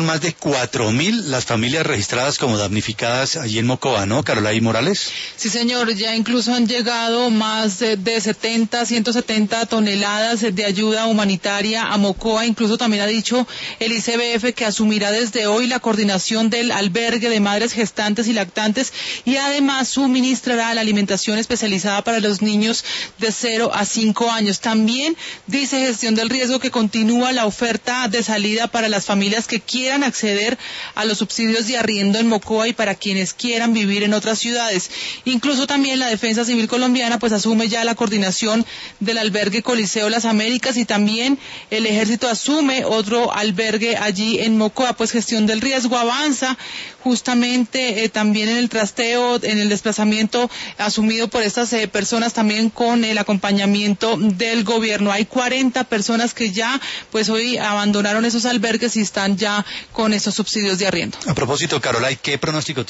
son más de 4.000 las familias registradas como damnificadas allí en Mocoa, ¿no, Carolay Morales? Sí, señor, ya incluso han llegado más de 170 toneladas de ayuda humanitaria a Mocoa. Incluso también ha dicho el ICBF que asumirá desde hoy la coordinación del albergue de madres gestantes y lactantes y además suministrará la alimentación especializada para los niños de 0 a 5 años. También dice Gestión del Riesgo que continúa la oferta de salida para las familias que quieran acceder a los subsidios de arriendo en Mocoa y para quienes quieran vivir en otras ciudades. Incluso también la Defensa Civil Colombiana pues asume ya la coordinación del albergue Coliseo Las Américas y también el Ejército asume otro albergue allí en Mocoa. Pues Gestión del Riesgo avanza justamente también en el trasteo, en el desplazamiento asumido por estas personas también con el acompañamiento del gobierno. Hay 40 personas que ya pues hoy abandonaron esos albergues y están ya con esos subsidios de arriendo. A propósito, Carolay, ¿qué pronóstico